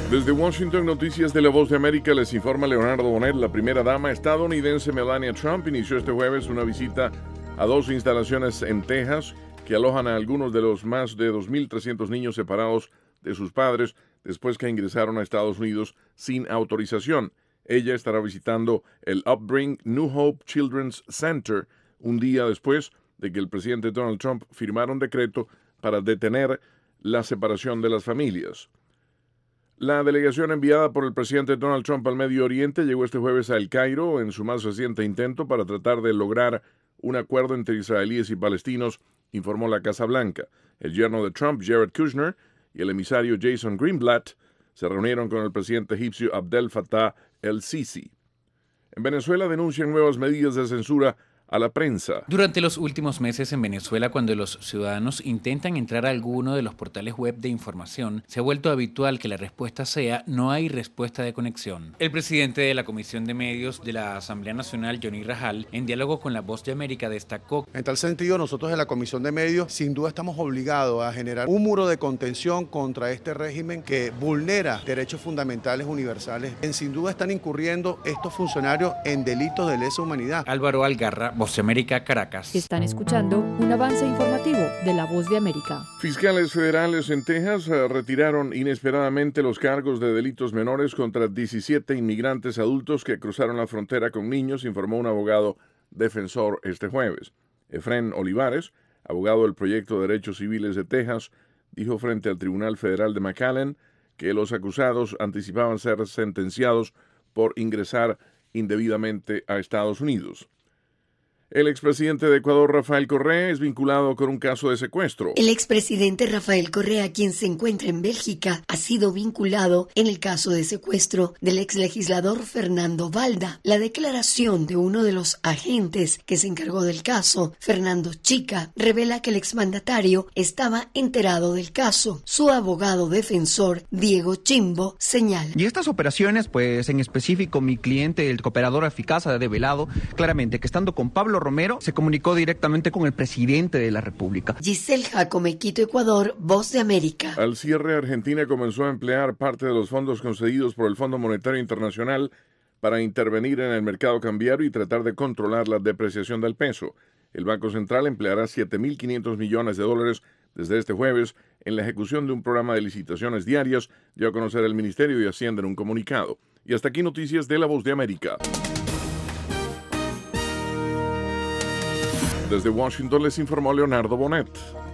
Desde Washington, Noticias de la Voz de América, les informa Leonardo Bonet. La primera dama estadounidense Melania Trump inició este jueves una visita a dos instalaciones en Texas que alojan a algunos de los más de 2.300 niños separados de sus padres después que ingresaron a Estados Unidos sin autorización. Ella estará visitando el Upbring New Hope Children's Center un día después de que el presidente Donald Trump firmara un decreto para detener la separación de las familias. La delegación enviada por el presidente Donald Trump al Medio Oriente llegó este jueves a El Cairo en su más reciente intento para tratar de lograr un acuerdo entre israelíes y palestinos, informó la Casa Blanca. El yerno de Trump, Jared Kushner, y el emisario Jason Greenblatt se reunieron con el presidente egipcio Abdel Fattah el-Sisi. En Venezuela denuncian nuevas medidas de censura a la prensa. Durante los últimos meses en Venezuela, cuando los ciudadanos intentan entrar a alguno de los portales web de información, se ha vuelto habitual que la respuesta sea no hay respuesta de conexión. El presidente de la Comisión de Medios de la Asamblea Nacional, Johnny Rajal, en diálogo con La Voz de América, destacó: en tal sentido, nosotros en la Comisión de Medios sin duda estamos obligados a generar un muro de contención contra este régimen que vulnera derechos fundamentales universales. Sin duda están incurriendo estos funcionarios en delitos de lesa humanidad. Álvaro Algarra, Voz de América, Caracas. Están escuchando un avance informativo de La Voz de América. Fiscales federales en Texas retiraron inesperadamente los cargos de delitos menores contra 17 inmigrantes adultos que cruzaron la frontera con niños, informó un abogado defensor este jueves. Efrén Olivares, abogado del Proyecto de Derechos Civiles de Texas, dijo frente al Tribunal Federal de McAllen que los acusados anticipaban ser sentenciados por ingresar indebidamente a Estados Unidos. El expresidente de Ecuador, Rafael Correa, es vinculado con un caso de secuestro. El expresidente Rafael Correa, quien se encuentra en Bélgica, ha sido vinculado en el caso de secuestro del exlegislador Fernando Valda. La declaración de uno de los agentes que se encargó del caso, Fernando Chica, revela que el exmandatario estaba enterado del caso. Su abogado defensor, Diego Chimbo, señala: y estas operaciones, pues en específico mi cliente, el cooperador eficaz, ha develado claramente que estando con Pablo Romero se comunicó directamente con el presidente de la República. Giselle Jacome, Quito, Ecuador, Voz de América. Al cierre, Argentina comenzó a emplear parte de los fondos concedidos por el Fondo Monetario Internacional para intervenir en el mercado cambiario y tratar de controlar la depreciación del peso. El Banco Central empleará $7.500 millones desde este jueves en la ejecución de un programa de licitaciones diarias, dio a conocer el Ministerio de Hacienda en un comunicado. Y hasta aquí noticias de La Voz de América. Desde Washington les informó Leonardo Bonet.